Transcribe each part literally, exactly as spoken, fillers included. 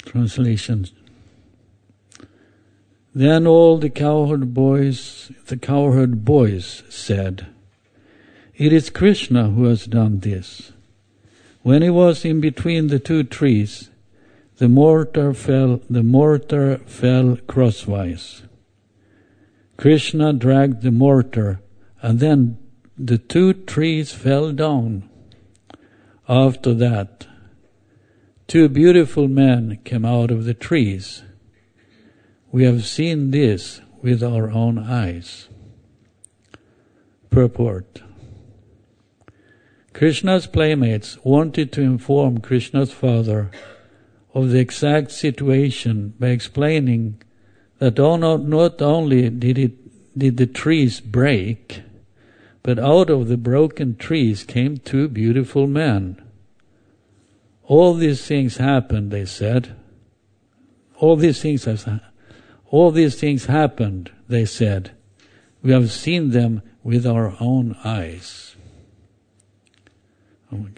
Translation. Then all the cowherd boys, the cowherd boys said, "It is Krishna who has done this." When he was in between the two trees, the mortar fell, the mortar fell crosswise. Krishna dragged the mortar, and then the two trees fell down. After that, two beautiful men came out of the trees. We have seen this with our own eyes. Purport. Krishna's playmates wanted to inform Krishna's father of the exact situation by explaining that not only did it did the trees break, but out of the broken trees came two beautiful men. All these things happened, they said. All these things has, all these things happened, they said. We have seen them with our own eyes. Oh my God.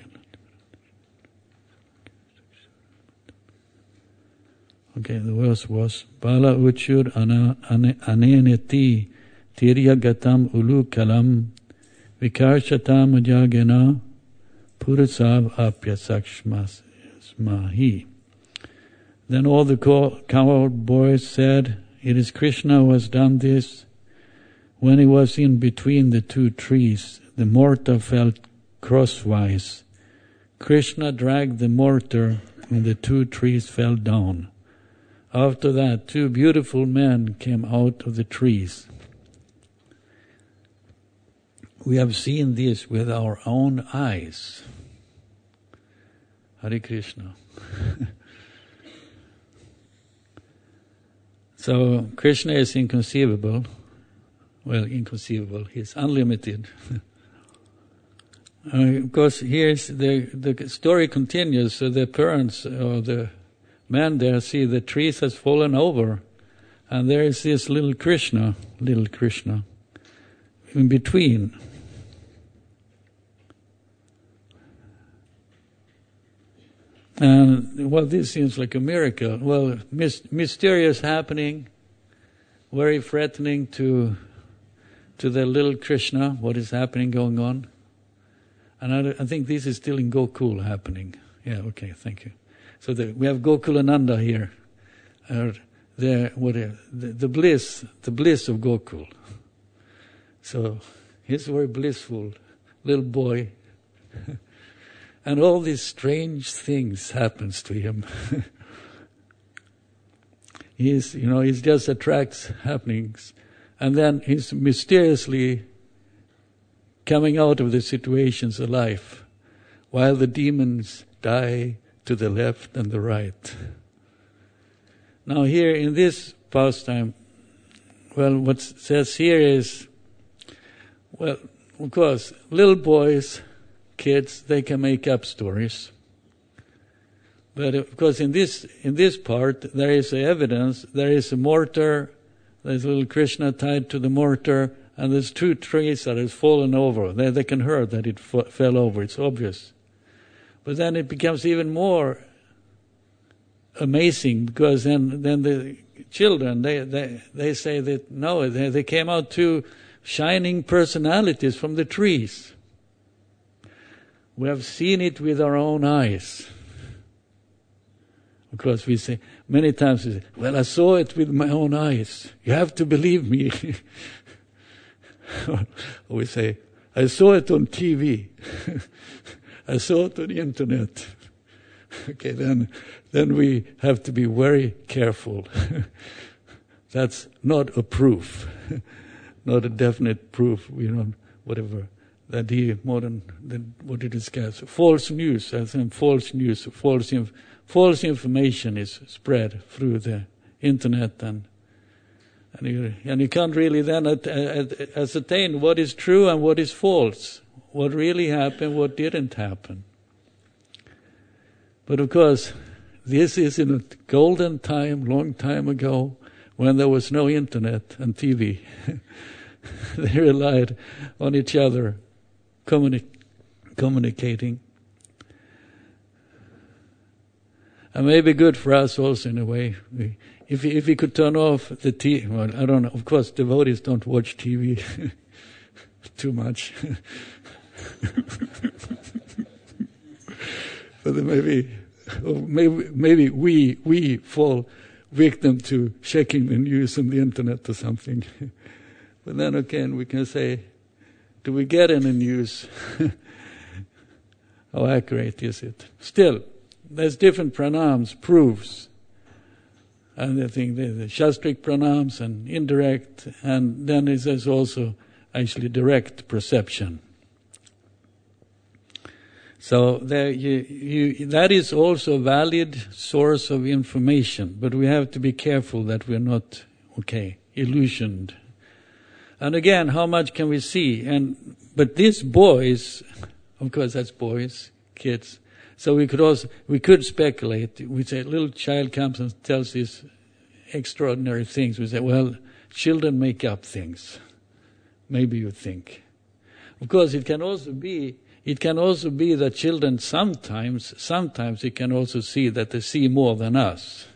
Okay, the verse was Bala Uchur Aneneti Tirya Gatam Ulu Kalam Vikarshatam Ujagena Purusav Apyasakshmasmahi. Then all the cowherd boys said, "It is Krishna who has done this." When he was in between the two trees, the mortar fell crosswise. Krishna dragged the mortar, and the two trees fell down. After that, two beautiful men came out of the trees. We have seen this with our own eyes. Hare Krishna. So Krishna is inconceivable. Well, inconceivable. He's unlimited. uh, of course, here's the the story continues. So the parents or the men there see the trees has fallen over, and there is this little Krishna, little Krishna, in between. And well, this seems like a miracle. Well, mis- mysterious happening, very threatening to to the little Krishna. What is happening, going on? And I, I think this is still in Gokul happening. Yeah, okay, thank you. So the, we have Gokulananda here, uh, the, what, uh, the the bliss, the bliss of Gokul. So he's a very blissful little boy. And all these strange things happens to him. he's, you know, he just attracts happenings. And then he's mysteriously coming out of the situations alive, while the demons die to the left and the right. Now here in this pastime, well, what says here is, well, of course, little boys, kids, they can make up stories. But of course, in this in this part, there is evidence. There is a mortar. There's little Krishna tied to the mortar, and there's two trees that has fallen over. They they can hear that it f- fell over. It's obvious. But then it becomes even more amazing, because then then the children they they they say that no, they they came out two shining personalities from the trees. We have seen it with our own eyes. Of course, we say, many times we say, well, I saw it with my own eyes. You have to believe me. Or we say, I saw it on T V. I saw it on the internet. Okay, then, then we have to be very careful. That's not a proof. Not a definite proof, you know, whatever. That he more than, than what it is called. False news, as in false news, false inf- false information is spread through the internet, and and you, and you can't really then at, at, ascertain what is true and what is false, what really happened, what didn't happen. But of course, this is in a golden time, long time ago, when there was no internet and T V. They relied on each other. Communi- communicating. And maybe good for us also in a way. We, if, if we could turn off the T V, well, I don't know, of course devotees don't watch T V too much. But then maybe, or maybe, maybe we, we fall victim to checking the news on the internet or something. But then again, we can say, do we get any news? How accurate is it? Still, there's different pranams, proofs. And I think the, the shastric pranams and indirect, and then there's also actually direct perception. So there you, you, that is also a valid source of information, but we have to be careful that we're not, okay, illusioned. And again, how much can we see? And but these boys, of course, that's boys, kids. So we could also we could speculate. We say a little child comes and tells these extraordinary things. We say, well, children make up things. Maybe you think. Of course, it can also be. It can also be that children sometimes, sometimes it can also see that they see more than us.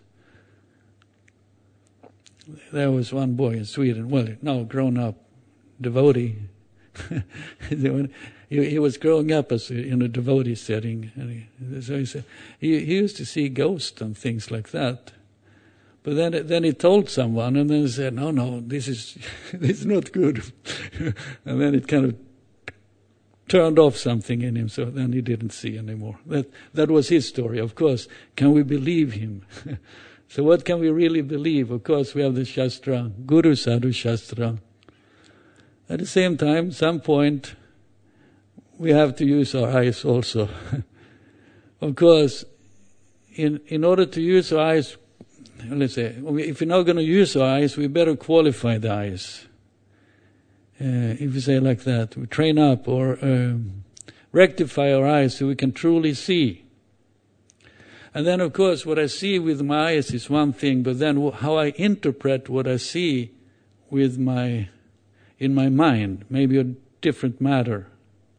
There was one boy in Sweden, well, now grown up, devotee. he, he was growing up as a, in a devotee setting. And he, so he said he, he used to see ghosts and things like that. But then, then he told someone, and then he said, "No, no, this is this is not good." And then it kind of turned off something in him, so then he didn't see anymore. That that was his story. Of course, can we believe him? So what can we really believe? Of course, we have the Shastra, Guru Sadhu Shastra. At the same time, some point, we have to use our eyes also. Of course, in in order to use our eyes, let's say, if we're not going to use our eyes, we better qualify the eyes. Uh, if you say like that, we train up or um, rectify our eyes so we can truly see. And then, of course, what I see with my eyes is one thing, but then how I interpret what I see with my, in my mind, maybe a different matter.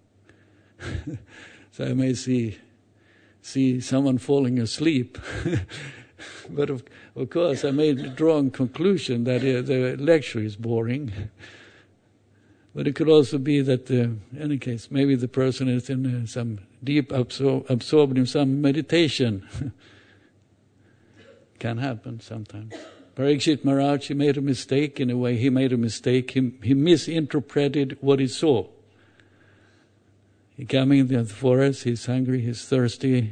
So I may see, see someone falling asleep, but of, of course I may draw a conclusion that uh, the lecture is boring. But it could also be that, uh, in any case, maybe the person is in uh, some deep absor- absorbed in some meditation. Can happen sometimes. Parikshit Maharaj, he made a mistake in a way. He made a mistake. He, he misinterpreted what he saw. He coming into the forest, he's hungry, he's thirsty.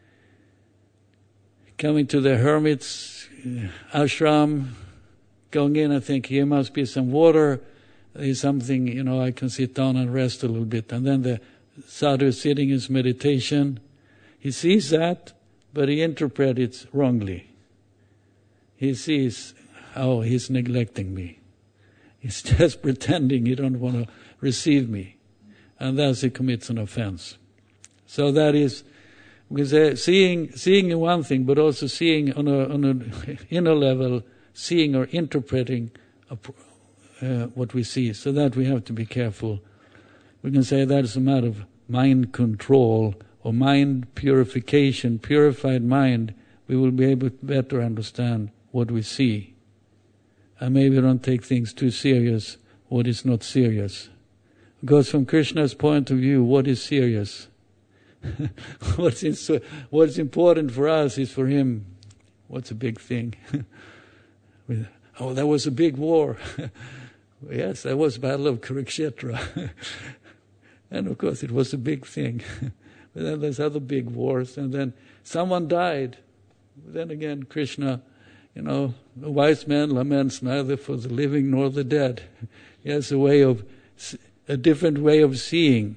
Coming to the hermit's uh, ashram, going in, I think here must be some water. There's something, you know, I can sit down and rest a little bit. And then the sadhu is sitting in his meditation. He sees that, but he interprets it wrongly. He sees, oh, he's neglecting me. He's just pretending he don't want to receive me. And thus he commits an offense. So that is, because seeing, seeing in one thing, but also seeing on a, on an inner level, seeing or interpreting a Uh, what we see, so that we have to be careful. We can say that is a matter of mind control or mind purification. Purified mind, we will be able to better understand what we see. And maybe don't take things too serious, what is not serious. Because from Krishna's point of view, what is serious? what's, in, what's important for us is for him, what's a big thing? Oh, there was a big war. Yes, there was Battle of Kurukshetra. And of course it was a big thing. But then there's other big wars, and then someone died. Then again, Krishna, you know, a wise man laments neither for the living nor the dead. He has a way of, a different way of seeing.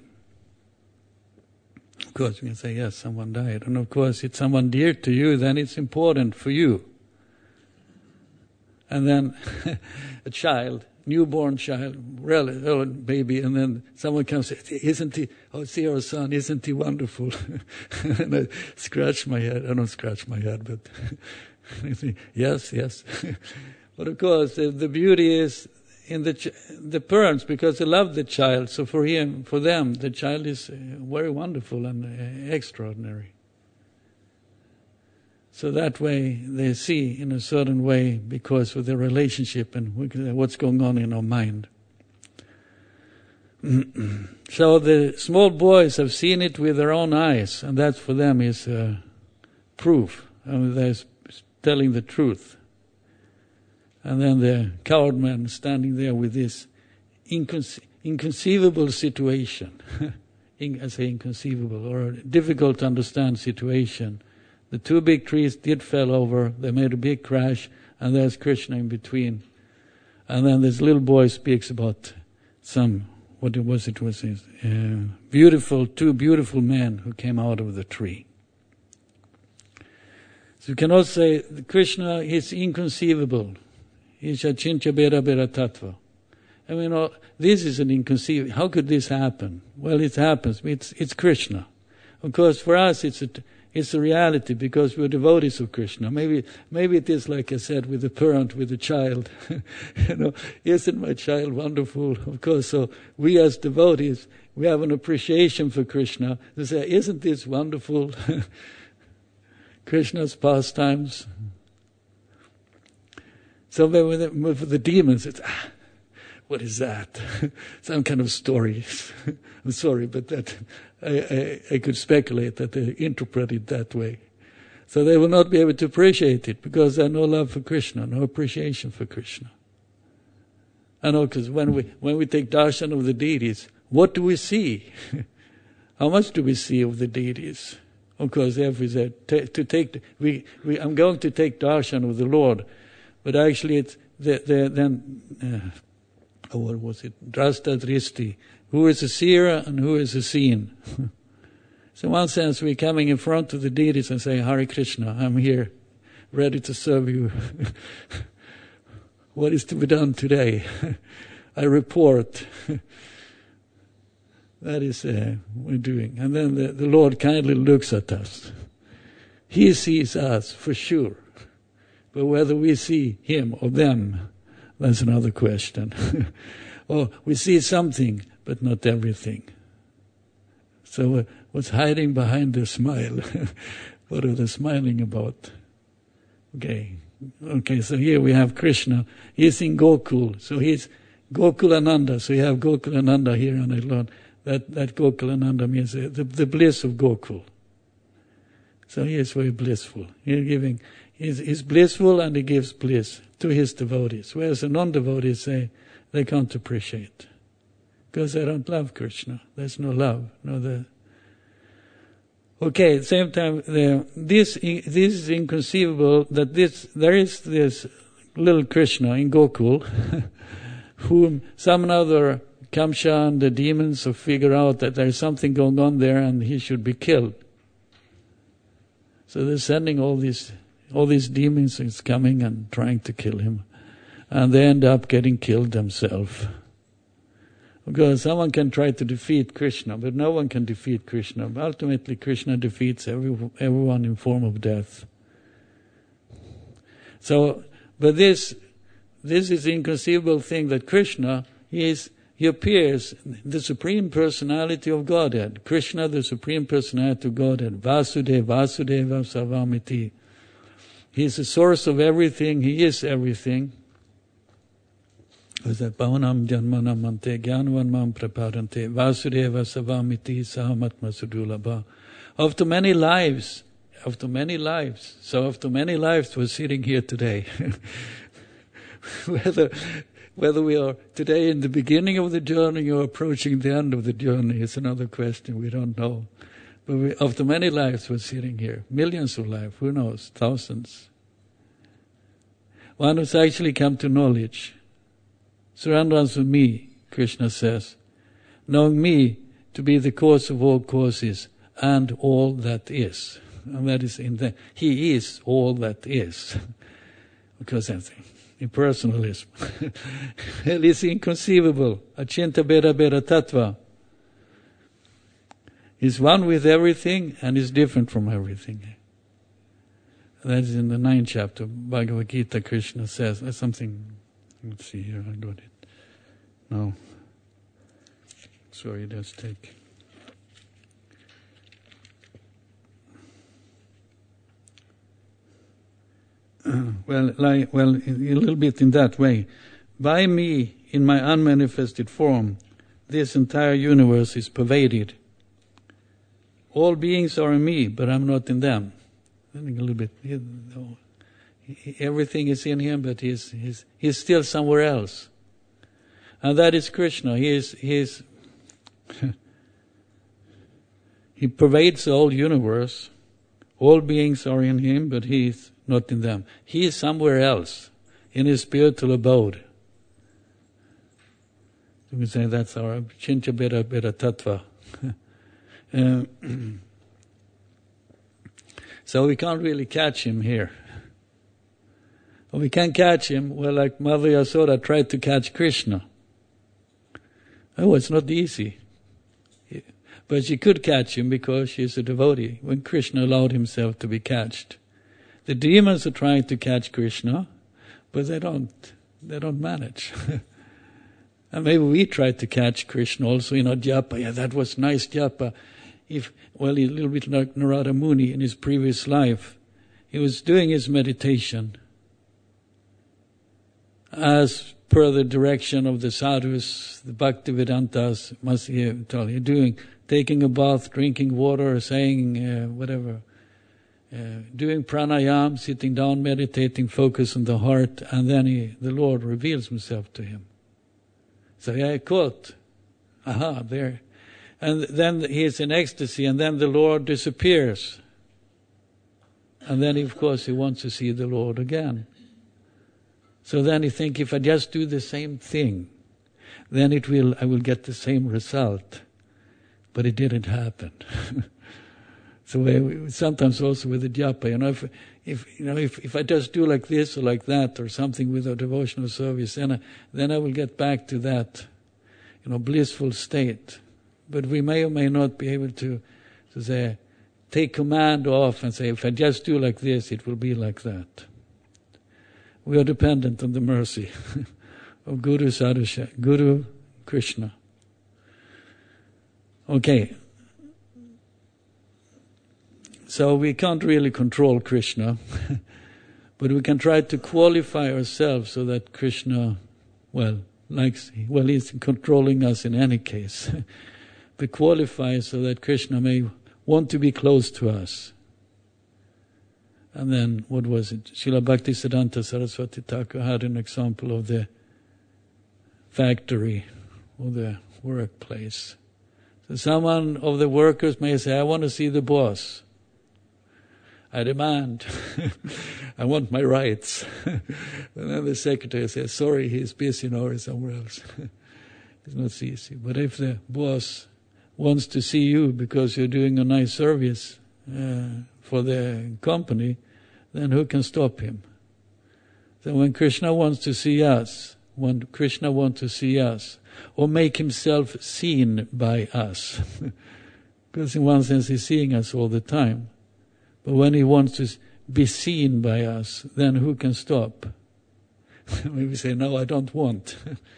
Of course, we can say, yes, someone died. And of course, it's someone dear to you, then it's important for you. And then a child, newborn child, really, baby, and then someone comes and says, isn't he, oh, see our son, isn't he wonderful? And I scratch my head. I don't scratch my head, but I think, yes, yes. But of course, the, the beauty is in the ch- the parents, because they love the child. So for him, for them, the child is very wonderful and uh, extraordinary. So that way they see in a certain way because of their relationship and what's going on in our mind. So the small boys have seen it with their own eyes, and that for them is uh, proof. I mean, they're telling the truth. And then the coward man standing there with this inconce- inconceivable situation. In, I say inconceivable, or a difficult to understand situation. The two big trees did fell over, they made a big crash, and there's Krishna in between. And then this little boy speaks about some, what it was, it was his, uh, beautiful, two beautiful men who came out of the tree. So you can also say Krishna is inconceivable. He's achintya bheda bheda tattva. I mean, oh, this is an inconceivable. How could this happen? Well, it happens. It's it's Krishna. Of course, for us, it's a it's a reality because we're devotees of Krishna. Maybe maybe it is like I said with the parent with the child. You know, isn't my child wonderful? Of course. So we as devotees, we have an appreciation for Krishna. They say, isn't this wonderful? Krishna's pastimes. So with the, with the demons, it's, ah, what is that? Some kind of story. I'm sorry, but that I, I, I could speculate that they interpret it that way. So they will not be able to appreciate it because they have no love for Krishna, no appreciation for Krishna. I know, because when we when we take darshan of the deities, what do we see? How much do we see of the deities? Of course, every said to take we, we I'm going to take darshan of the Lord, but actually it's the, the, then uh, oh, what was it? Drasta dristi, who is a seer and who is a seen. So in one sense, we're coming in front of the deities and saying, Hare Krishna, I'm here, ready to serve you. What is to be done today? I report. That is uh, what we're doing. And then the, the Lord kindly looks at us. He sees us for sure. But whether we see Him or them, that's another question. Or we see something, but not everything. So uh, what's hiding behind the smile? What are they smiling about? Okay. Okay, so here we have Krishna. He's in Gokul. So he's Gokulananda. So you have Gokulananda here on the Lord. That that Gokulananda means uh, the, the bliss of Gokul. So he is very blissful. He's giving, he's, he's blissful and he gives bliss to his devotees. Whereas the non-devotees say they can't appreciate. Because they don't love Krishna. There's no love. No the. Okay, at the same time, the, this this is inconceivable that this there is this little Krishna in Gokul, whom some other Kamsa and the demons have figured out that there's something going on there and he should be killed. So they're sending all these all these demons is coming and trying to kill him, and they end up getting killed themselves. Because someone can try to defeat Krishna, but no one can defeat Krishna. Ultimately, Krishna defeats every, everyone in form of death. So, but this this is the inconceivable thing that Krishna, he is he appears the Supreme Personality of Godhead. Krishna, the Supreme Personality of Godhead. Vasudeva, Vasudeva Sarvamiti. He is the source of everything. He is everything. Was that Bhavanam Janmanamante Jnanavanmam Praparante Vasudeva Savamiti Sahamatma Sudulabha. After many lives, after many lives, so after many lives we're sitting here today. whether whether we are today in the beginning of the journey or approaching the end of the journey is another question, we don't know. But we, after many lives we're sitting here. Millions of lives, who knows, thousands. One who's actually come to knowledge. Surrenders with me, Krishna says, knowing me to be the cause of all causes and all that is. And that is in the, he is all that is. Because that's impersonalism. It is inconceivable. Achintya bheda bheda tattva. He's one with everything and is different from everything. That is in the ninth chapter, Bhagavad Gita. Krishna says, there's something, let's see here, I got it. No. Sorry, let's take. well, like, well, a little bit in that way. By me, in my unmanifested form, this entire universe is pervaded. All beings are in me, but I'm not in them. I think a little bit. Everything is in him, but he's he's he's still somewhere else. And that is Krishna. He is he is he pervades the whole universe. All beings are in him, but he is not in them. He is somewhere else, in his spiritual abode. You can say that's our Chincha Beda Beda Tattva. uh, so we can't really catch him here. Well, we can't catch him, well, like Mother Yasoda tried to catch Krishna. Oh, it's not easy. But she could catch him because she's a devotee, when Krishna allowed himself to be catched. The demons are trying to catch Krishna, but they don't, they don't manage. And maybe we tried to catch Krishna also in our japa. Yeah, that was nice japa. If, well, a little bit like Narada Muni in his previous life. He was doing his meditation as per the direction of the sadhus, the Bhaktivedantas, must he tell you, doing, taking a bath, drinking water, saying uh, whatever, uh, doing pranayam, sitting down, meditating, focus on the heart, and then he, the Lord reveals himself to him. So yeah, caught. Aha, there. And then he is in ecstasy, and then the Lord disappears. And then, of course, he wants to see the Lord again. So then he thinks, if I just do the same thing, then it will, I will get the same result. But it didn't happen. So we, sometimes also with the japa, you know, if, if you know, if, if I just do like this or like that or something with a devotional service, then I, then I will get back to that, you know, blissful state. But we may or may not be able to, to say, take command off and say, if I just do like this, it will be like that. We are dependent on the mercy of Guru Sadhusha, Guru Krishna. Okay. So we can't really control Krishna, but we can try to qualify ourselves so that Krishna, well, likes, well, he's controlling us in any case. But qualify so that Krishna may want to be close to us. And then, what was it? Srila Bhaktisiddhanta Saraswati Thakur had an example of the factory or the workplace. So someone of the workers may say, I want to see the boss. I demand. I want my rights. And then the secretary says, sorry, he's busy now or somewhere else. It's not so easy. But if the boss wants to see you because you're doing a nice service uh, for the company, then who can stop him? So when Krishna wants to see us, when Krishna wants to see us, or make himself seen by us, because in one sense he's seeing us all the time, but when he wants to be seen by us, then who can stop? We say, no, I don't want.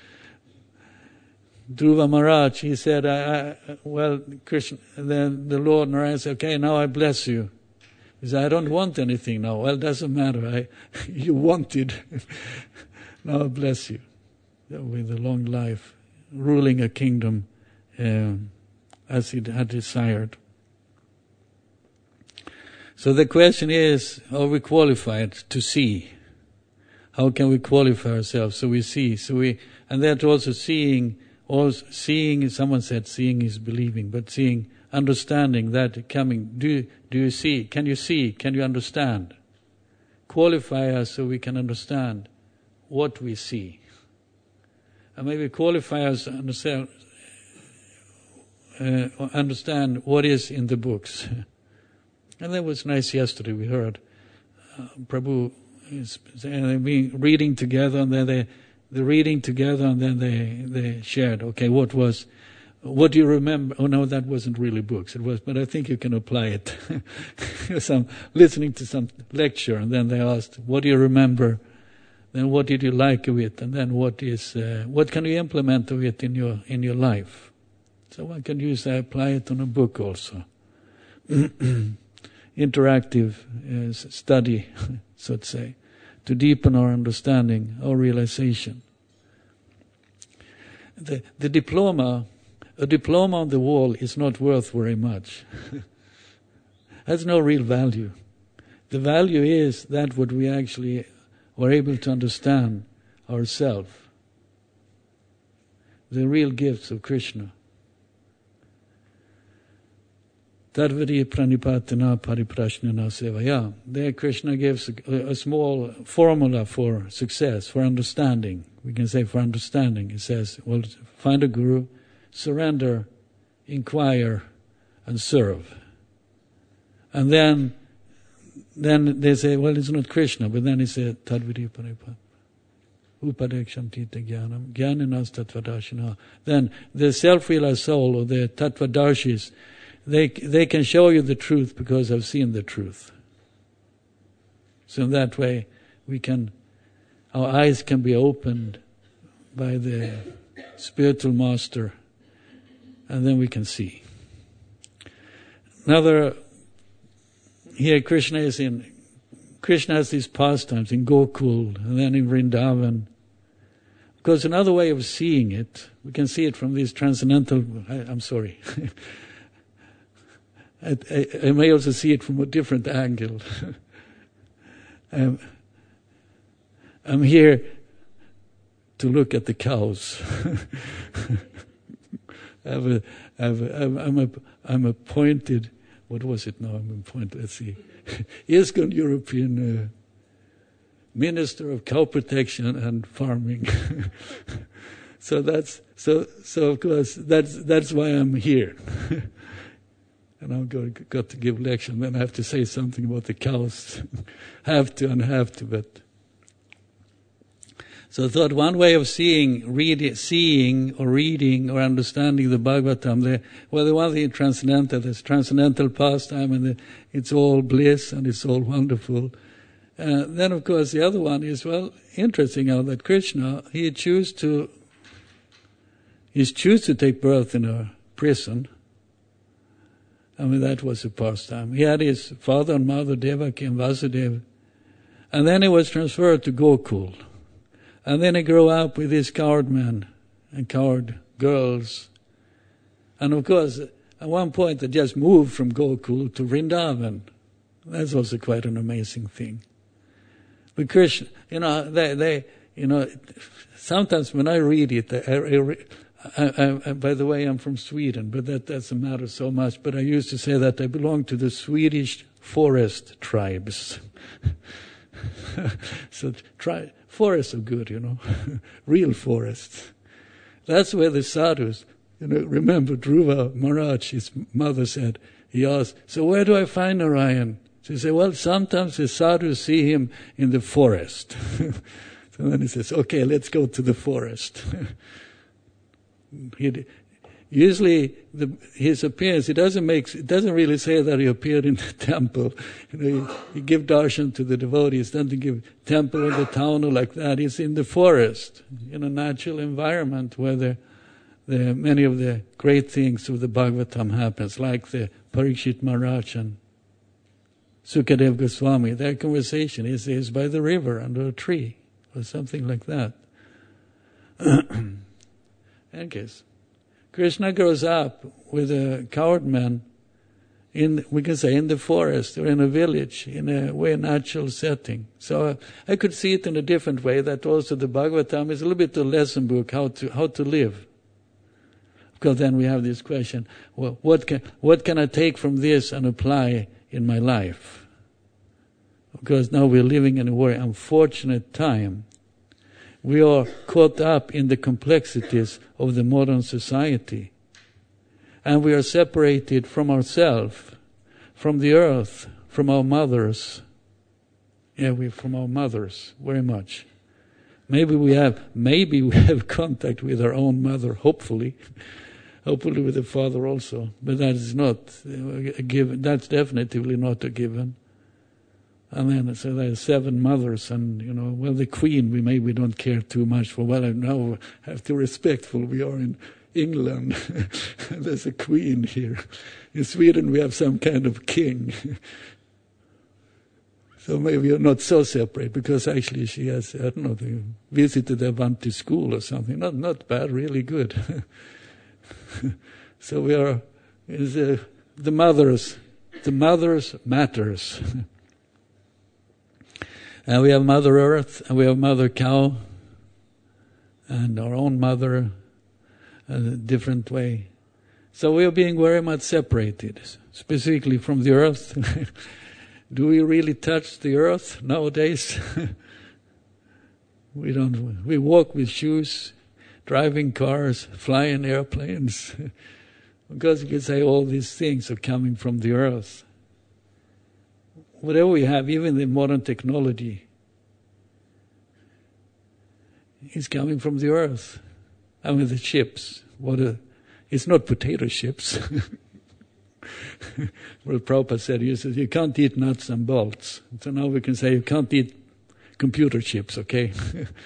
Dhruva Maharaj, he said, I, I, well, Krishna, then the Lord Narayana said, okay, now I bless you. He said, I don't want anything now. Well, it doesn't matter. I, you wanted. Now I bless you. With a long life, ruling a kingdom uh, as he had desired. So the question is, are we qualified to see? How can we qualify ourselves so we see? So we, and that also seeing, also seeing. Someone said, seeing is believing, but seeing, understanding that coming. Do do you see? Can you see? Can you understand? Qualify us so we can understand what we see, and maybe qualify us to understand, uh, understand what is in the books. And that was nice yesterday. We heard uh, Prabhu is being reading together, and then they the reading together, and then they they shared. Okay, what was, what do you remember? Oh no, that wasn't really books. It was, but I think you can apply it. Some listening to some lecture, and then they asked, "What do you remember?" Then, what did you like of it? And then, what is uh, what can you implement of it in your in your life? So one can use that, apply it on a book also. Interactive uh, study, so to say. to deepen our understanding, our realization. The, the diploma, a diploma on the wall is not worth very much. Has no real value. The value is that what we actually were able to understand ourselves. The real gifts of Krishna. Tadvadi pranipatana pariprashnana sevaya. There Krishna gives a, a small formula for success, for understanding. We can say for understanding. He says, well, find a guru, surrender, inquire, and serve. And then then they say, well, it's not Krishna, but then he said, Tadvadi pranipatana. Upadeksham tita jnanam, jnaninas tattvadashina. Then the self-realized soul, or the tattvadashis, they they can show you the truth because I've seen the truth. So in that way, we can, our eyes can be opened by the spiritual master, and then we can see. Another, here Krishna is in, Krishna has these pastimes in Gokul and then in Vrindavan. Because another way of seeing it, we can see it from these transcendental, I, I'm sorry, I, I, I may also see it from a different angle. I'm, I'm here to look at the cows. I have a, I have a, I'm, a, I'm appointed, what was it now? I'm appointed, let's see, ISKCON European uh, Minister of Cow Protection and Farming. so that's so so of course that's that's why I'm here. And I'm going got to give lecture, and then I have to say something about the cows. have to and have to, but so I thought one way of seeing, reading, seeing or reading or understanding the Bhagavatam, the, well, the one thing transcendental, there's transcendental pastime, and the, it's all bliss and it's all wonderful. Uh, then, of course, the other one is, well, interesting how that Krishna, he choose to, he choose to take birth in a prison. I mean, that was a pastime. He had his father and mother, Devaki and Vasudeva, and then he was transferred to Gokul. And then he grew up with these coward men and coward girls. And of course, at one point they just moved from Gokul to Vrindavan. That's also quite an amazing thing. But Krishna, you know, they, they, you know, sometimes when I read it, I, I, I, I, by the way, I'm from Sweden, but that doesn't matter so much. But I used to say that I belong to the Swedish forest tribes. so try, forests are good, you know, real forests. That's where the sadhus, you know, remember Dhruva Maharaj, his mother said, he asked, so where do I find Narayan? She said, well, sometimes the sadhus see him in the forest. So then he says, okay, let's go to the forest. he, usually, the, his appearance, it doesn't make, it doesn't really say that he appeared in the temple. You know, he, he give darshan to the devotees, doesn't give temple in the town or like that. He's in the forest, in a natural environment where the, the many of the great things of the Bhagavatam happens, like the Parikshit Maharaj and Sukadev Goswami. Their conversation is, is by the river under a tree or something like that. In case, Krishna grows up with a coward man in, we can say, in the forest or in a village, in a way natural setting. So uh, I could see it in a different way, that also the Bhagavatam is a little bit a lesson book, how to how to live. Because then we have this question, well, what can what can I take from this and apply in my life? Because now we're living in a very unfortunate time. We are caught up in the complexities of the modern society. And we are separated from ourselves, from the earth, from our mothers. Yeah, we from our mothers, very much. Maybe we have, maybe we have contact with our own mother, hopefully. Hopefully with the father also. But that is not a given. That's definitely not a given. And then so there's seven mothers, and you know, well, the queen we maybe don't care too much for. Well, I now have to be respectful. We are in England. There's a queen here. In Sweden, we have some kind of king. So maybe you're not so separate, because actually she has, I don't know, visited a Avanti school or something. Not not bad, really good. So we are, is uh, the mothers, the mothers matters. And we have Mother Earth, and we have Mother Cow, and our own mother, in a different way. So we are being very much separated, specifically from the earth. Do we really touch the earth nowadays? We don't. We walk with shoes, driving cars, flying airplanes, because you can say all these things are coming from the earth. Whatever we have, even the modern technology, is coming from the earth. I mean, the chips. What a, it's not potato chips. Well, Prabhupada said, he says, you can't eat nuts and bolts. So now we can say you can't eat computer chips, okay?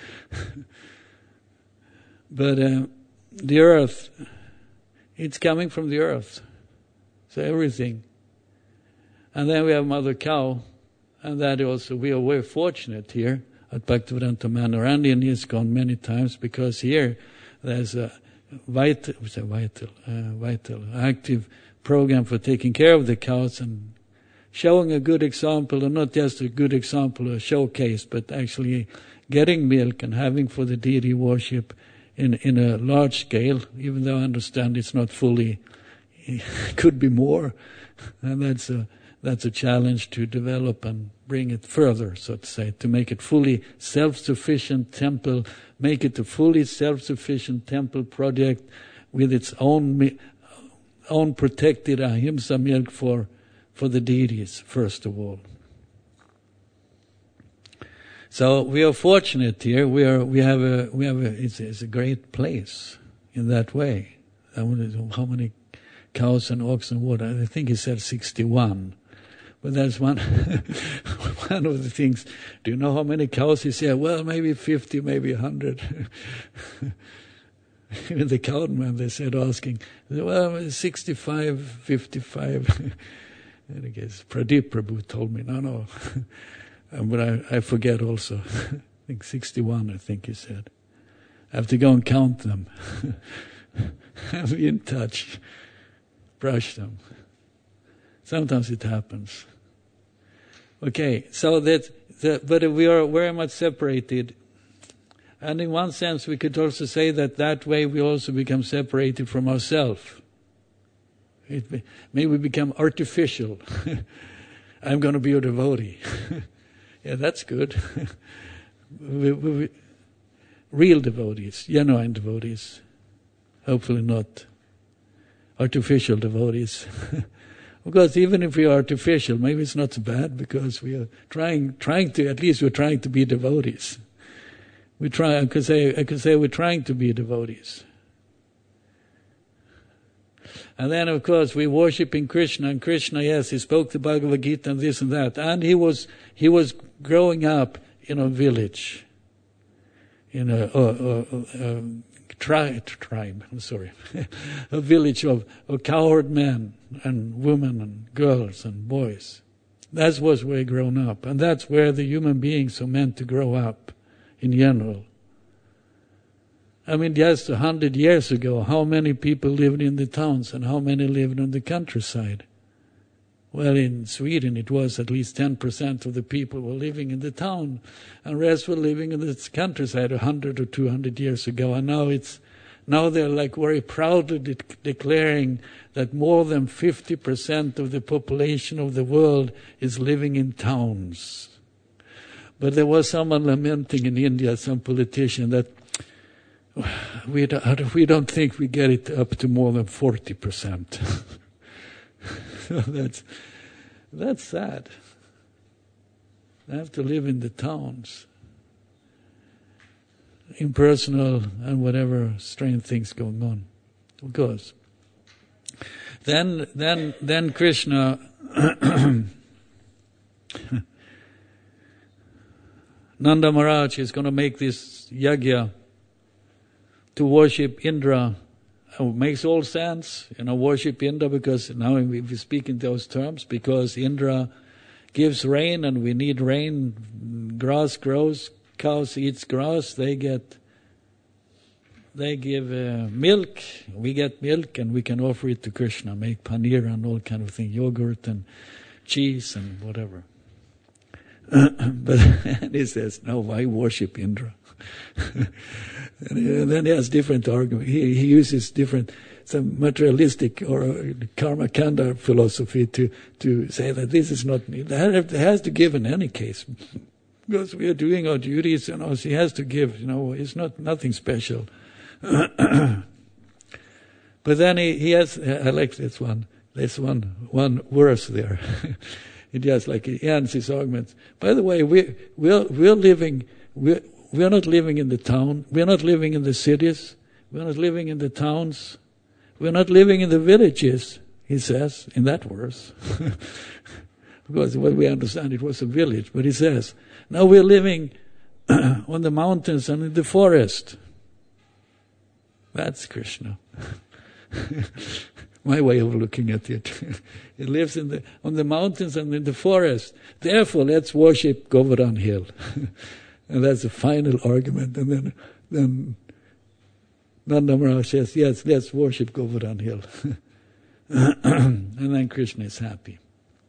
But uh, the earth, it's coming from the earth. So everything. And then we have Mother Cow, and that also, we are very fortunate here at Bhaktivedanta Manor and in ISKCON many times, because here there's a vital, what's a vital, uh, vital, active program for taking care of the cows and showing a good example, and not just a good example, a showcase, but actually getting milk and having for the deity worship in, in a large scale, even though I understand it's not fully, it could be more, and that's a That's a challenge to develop and bring it further, so to say, to make it fully self-sufficient temple, make it a fully self-sufficient temple project with its own own protected ahimsa milk for for the deities, first of all. So we are fortunate here. We are we have a we have a it's, it's a great place in that way. I wonder how many cows and oxen what I think he said sixty-one. But that's one one of the things. Do you know how many cows? He said, well, maybe fifty, maybe a hundred. Even the cowman, they said, asking, well, sixty-five, fifty-five. And I guess Pradeep Prabhu told me, no, no. But I, I forget also. I think sixty-one, I think he said. I have to go and count them. Be in touch. Brush them. Sometimes it happens. Okay, so that, that, but we are very much separated. And in one sense, we could also say that that way we also become separated from ourselves. It be, maybe we become artificial. I'm going to be a devotee. Yeah, that's good. we, we, we, real devotees, genuine devotees. Hopefully not artificial devotees. Because even if we are artificial, maybe it's not so bad, because we are trying, trying to, at least we're trying to be devotees. We try, I could say, I could say we're trying to be devotees. And then, of course, we worshiping Krishna, and Krishna, yes, he spoke the Bhagavad Gita and this and that. And he was, he was growing up in a village, in a, a, a, a, a Tribe, tribe, I'm sorry, a village of, of cowherd men and women and girls and boys. That's where we're grown up. And that's where the human beings are meant to grow up in general. I mean, just a hundred years ago, how many people lived in the towns and how many lived on the countryside? Well, in Sweden it was at least ten percent of the people were living in the town, and the rest were living in the countryside a hundred or two hundred years ago. And now it's now they're like very proudly de- declaring that more than fifty percent of the population of the world is living in towns. But there was someone lamenting in India, some politician, that we don't, we don't think we get it up to more than forty percent. So that's that's sad. They have to live in the towns, impersonal and whatever strange things going on. Of course. Then, then, then Krishna. Nanda Maharaj is going to make this yajna to worship Indra. It makes all sense, you know, worship Indra, because now we speak in those terms, because Indra gives rain, and we need rain. Grass grows, cows eats grass, they get, they give uh, milk, we get milk, and we can offer it to Krishna, make paneer and all kind of things, yogurt and cheese and whatever. But and he says, no, why worship Indra? And then he has different arguments. He, he uses different, some materialistic or karma kanda philosophy to, to say that this is not, that has to give in any case. Because we are doing our duties, you know, so he has to give, you know, it's not nothing special. But then he, he has, I like this one, there's one, one verse there. It just like he ends his arguments. By the way, we, we're, we're living, we're, we're not living in the town, we're not living in the cities, we're not living in the towns, we're not living in the villages, he says, in that verse. Because what we understand, it was a village, but he says, now we're living on the mountains and in the forest. That's Krishna. My way of looking at it. He lives in the on the mountains and in the forest. Therefore, let's worship Govardhan Hill. And that's the final argument. And then, then Nanda Maharaj says, yes, let's worship Govardhan Hill. And then Krishna is happy.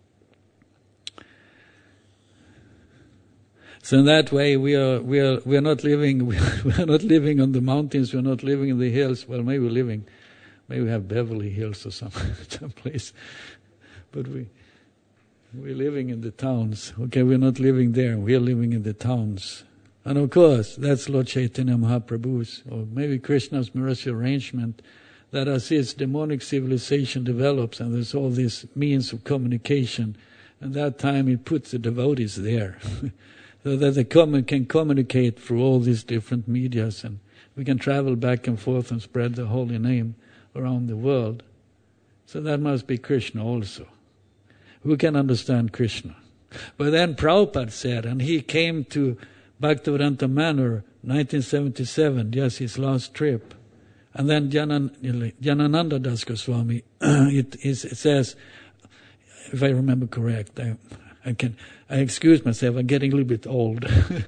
So in that way, we are we are we are not living we are not living on the mountains. We are not living in the hills. Well, maybe we're living, maybe we have Beverly Hills or some some place, but we we're living in the towns. Okay, we're not living there. We are living in the towns, and of course, that's Lord Chaitanya Mahaprabhu's, or maybe Krishna's miraculous arrangement, that as his demonic civilization develops, and there's all these means of communication, and that time he puts the devotees there. So that they come can communicate through all these different medias, and we can travel back and forth and spread the holy name around the world. So that must be Krishna also. Who can understand Krishna? But then Prabhupada said, and he came to Bhaktivedanta Manor nineteen seventy-seven, yes, his last trip. And then Janan, Janananda Das Goswami, it, it says, if I remember correct, I, I can I excuse myself, I'm getting a little bit old.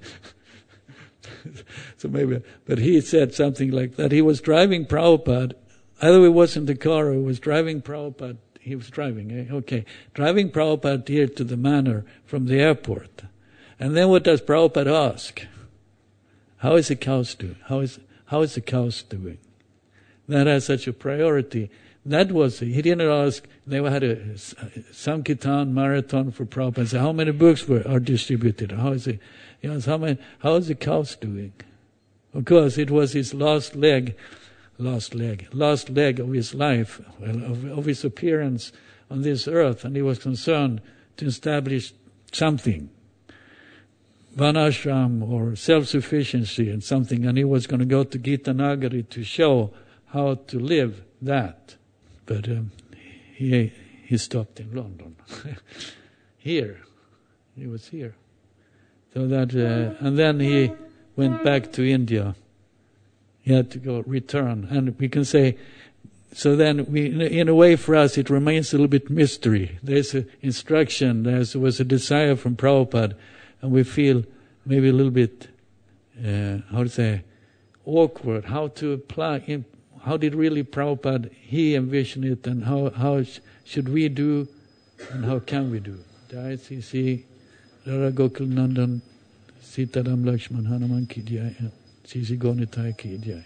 So maybe, but he said something like that. He was driving Prabhupada, either he was in the car or he was driving Prabhupada, he was driving, eh? okay, driving Prabhupada here to the manor from the airport. And then what does Prabhupada ask? How is the cows doing? How is, how is the cows doing? That has such a priority. That was, he didn't ask, they had a Sankirtan marathon for Prabhupada. So how many books were are distributed? How is it? He asked, how many, how is the cows doing? Of course, it was his last leg, last leg, last leg of his life, well, of, of his appearance on this earth, and he was concerned to establish something, Varnashram or self-sufficiency and something, and he was going to go to Gita Nagari to show how to live that. But um, he he stopped in London. Here, he was here. So that uh, and then he went back to India. He had to go return, and we can say. So then, we in a way for us it remains a little bit mystery. There's an instruction. There was a desire from Prabhupada, and we feel maybe a little bit uh, how to say awkward. How to apply. In, How did really Prabhupada, he envision it, and how how sh- should we do, and how can we do? Jai Sri Sri Radha Gokul Nandan Sitaram Lakshman Hanuman ki jai, Sri Sri Gaunitai ki jai.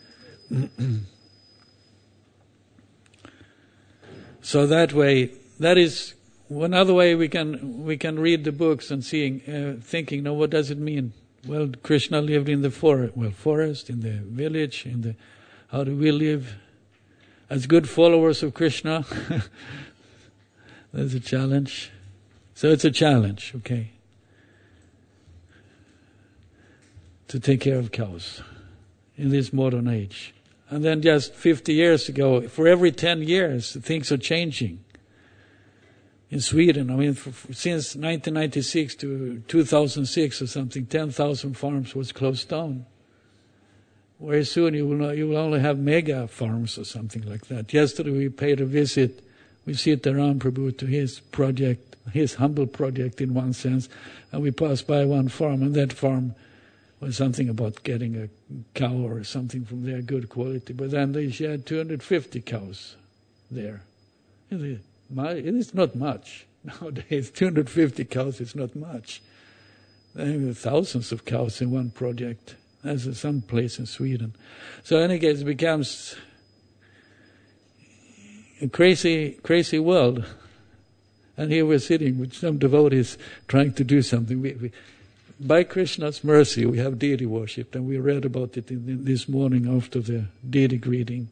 So that way, that is another way we can we can read the books and seeing, uh, thinking, now what does it mean? Well, Krishna lived in the forest, well, forest, in the village, in the. How do we live as good followers of Krishna? That's a challenge. So it's a challenge, okay, to take care of cows in this modern age. And then just fifty years ago, for every ten years, things are changing. In Sweden, I mean, for, for, since nineteen ninety-six to two thousand six or something, ten thousand farms was closed down. Very soon you will not, you will only have mega farms or something like that. Yesterday we paid a visit We sit around Prabhu to his project, his humble project in one sense, and we pass by one farm, and that farm was something about getting a cow or something from there, good quality. But then they had two hundred fifty cows there. It is not much. Nowadays, two hundred fifty cows is not much. There are thousands of cows in one project. That's some place in Sweden. So in any case, it becomes a crazy, crazy world. And here we're sitting with some devotees trying to do something. We, we, by Krishna's mercy, we have deity worship, and we read about it in, in this morning after the deity greeting.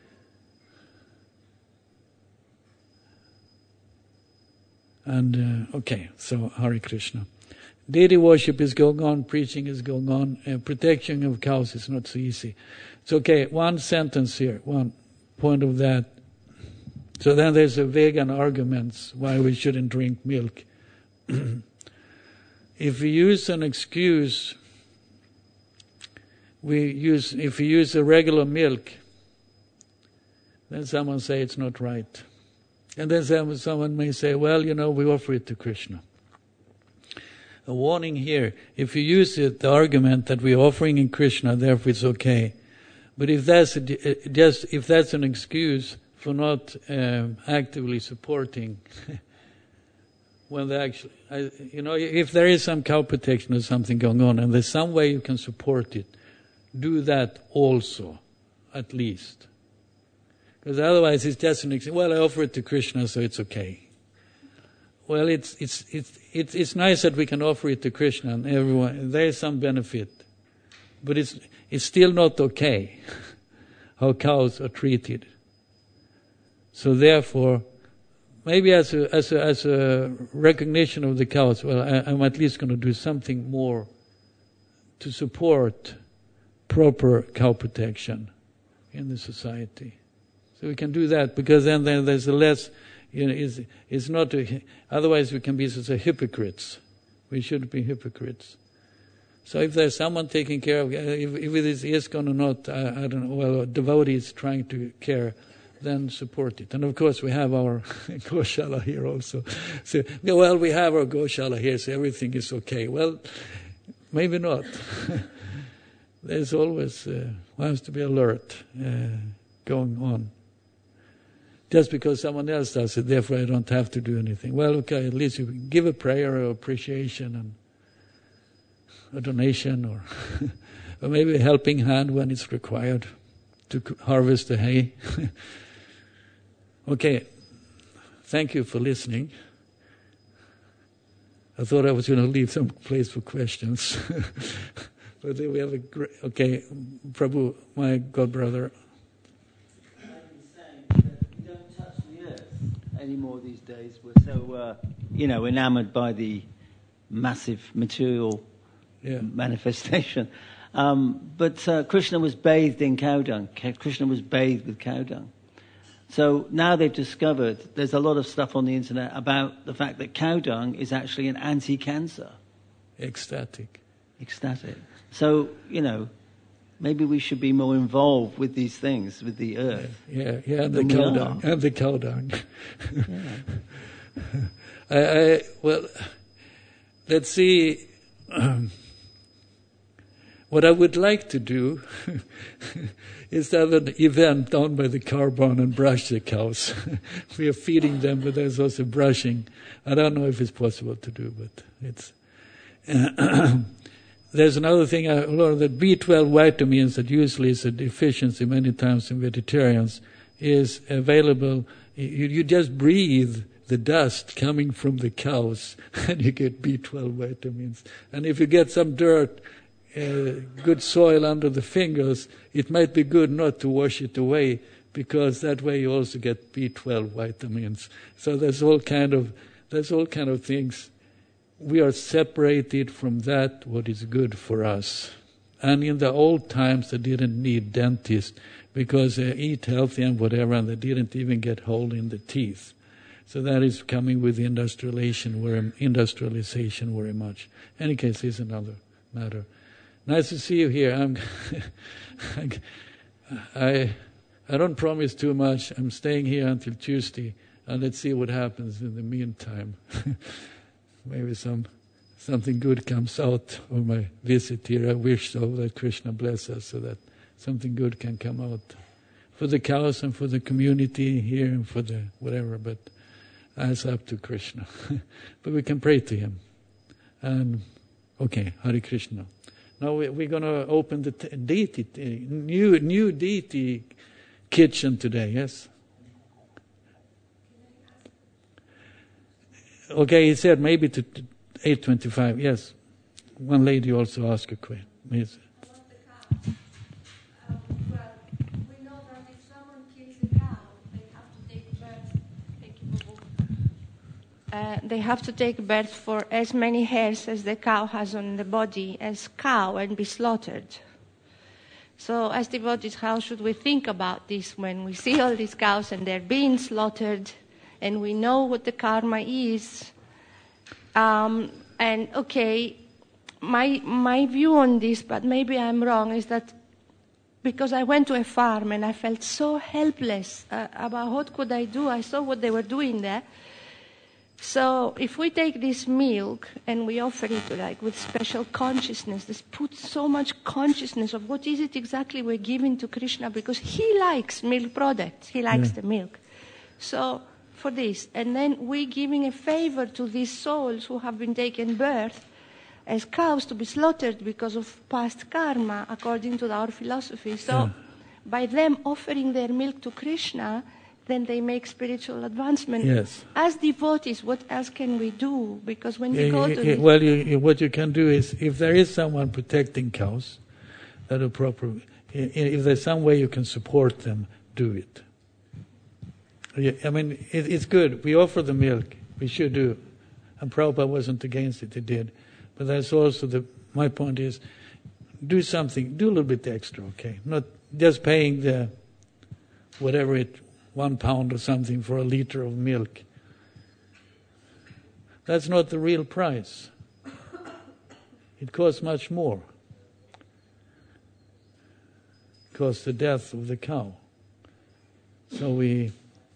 And, uh, okay, so Hare Krishna. Deity worship is going on, preaching is going on, uh, protection of cows is not so easy. It's okay, one sentence here, one point of that. So then there's a vegan arguments why we shouldn't drink milk. If we use an excuse, we use if we use a regular milk, then someone say it's not right. And then someone may say, well, you know, we offer it to Krishna. A warning here, if you use it, the argument that we're offering in Krishna, therefore it's okay. But if that's a, just if that's an excuse for not um, actively supporting, when they actually, I, you know, if there is some cow protection or something going on, and there's some way you can support it, do that also, at least. Because otherwise it's just an excuse. Well, I offer it to Krishna, so it's okay. Well, it's it's it's it's it's nice that we can offer it to Krishna and everyone. There is some benefit, but it's it's still not okay how cows are treated. So therefore, maybe as a as a as a recognition of the cows, well, I, I'm at least going to do something more to support proper cow protection in the society. So we can do that, because then, then there's a less. You know, it's, it's not. A, otherwise, we can be such a hypocrites. We shouldn't be hypocrites. So, if there's someone taking care of, if, if it is ISKCON or not, I, I don't know. Well, devotees trying to care, then support it. And of course, we have our Goshala here also. So, well, we have our Goshala here, so everything is okay. Well, maybe not. There's always uh, one has to be alert uh, going on. Just because someone else does it, therefore I don't have to do anything. Well, okay, at least you give a prayer or appreciation and a donation, or, or maybe a helping hand when it's required to harvest the hay. Okay, thank you for listening. I thought I was going to leave some place for questions. But then we have a great, okay, Prabhu, my god brother. Anymore these days. We're so, uh, you know, enamored by the massive material yeah. manifestation. Um, but uh, Krishna was bathed in cow dung. Krishna was bathed with cow dung. So now they've discovered, there's a lot of stuff on the internet about the fact that cow dung is actually an anti-cancer. Ecstatic. Ecstatic. So, you know, maybe we should be more involved with these things, with the earth. Yeah, yeah, and the cow dung. And the cow dung. I, I, well, let's see. Um, what I would like to do is have an event down by the cow barn and brush the cows. We are feeding them, but there's also brushing. I don't know if it's possible to do, but it's... Uh, There's another thing I learned, that B twelve vitamins that usually is a deficiency many times in vegetarians is available. You, you just breathe the dust coming from the cows and you get B twelve vitamins. And if you get some dirt, uh, good soil under the fingers, it might be good not to wash it away, because that way you also get B twelve vitamins. So there's all kind of, there's all kind of things. We are separated from that what is good for us. And in the old times they didn't need dentists because they eat healthy and whatever, and they didn't even get hole in the teeth. So that is coming with industrialization, where industrialization very much. In any case, it's another matter. Nice to see you here. I'm I I don't promise too much. I'm staying here until Tuesday. And let's see what happens in the meantime. Maybe some something good comes out of my visit here. I wish so, that Krishna bless us so that something good can come out for the cows and for the community here and for the whatever, but that's up to Krishna. But we can pray to him. And okay, Hare Krishna. Now we, we're going to open the t- deity, new new deity kitchen today, yes? Okay, he said maybe to eight twenty-five, yes. One lady also asked a question. Yes. Uh, they have to take birth for as many hairs as the cow has on the body as cow and be slaughtered. So as devotees, how should we think about this when we see all these cows and they're being slaughtered and we know what the karma is? Um, and okay, my my view on this, but maybe I'm wrong, is that because I went to a farm and I felt so helpless uh, about what could I do. I saw what they were doing there. So if we take this milk and we offer it like with special consciousness, this puts so much consciousness of what is it exactly we're giving to Krishna, because he likes milk products, he likes yeah. the milk. So for this, and then we're giving a favor to these souls who have been taken birth as cows to be slaughtered because of past karma, according to our philosophy. So yeah. by them offering their milk to Krishna, then they make spiritual advancement. Yes. As devotees, what else can we do? Because when we yeah, go yeah, to... yeah, the well, you, you, what you can do is, if there is someone protecting cows, that are proper, if there's some way you can support them, do it. Yeah, I mean, it, it's good. We offer the milk. We should do. And Prabhupada wasn't against it, he did. But that's also the, my point is, do something, do a little bit extra, okay? Not just paying the, whatever it, one pound or something for a liter of milk. That's not the real price. It costs much more. It costs the death of the cow. So we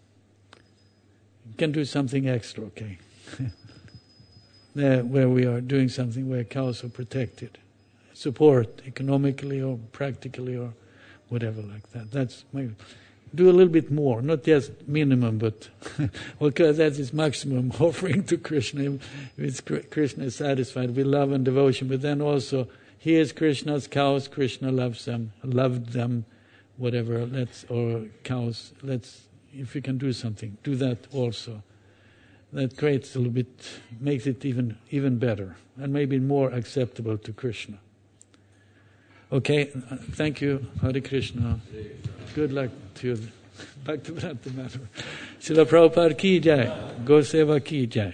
can do something extra, okay? There, where we are doing something where cows are protected. Support economically or practically or whatever like that. That's maybe. Do a little bit more, not just minimum, but because that is maximum offering to Krishna. If Krishna is satisfied with love and devotion, but then also he is Krishna's cows. Krishna loves them, loved them, whatever. Let's or cows. Let's if you can do something, do that also. That creates a little bit, makes it even even better and maybe more acceptable to Krishna. Okay, thank you, Hare Krishna. Good luck to you. Back to Bhakti Matter. Srila Prabhupada ki jai. Go Seva ki jai.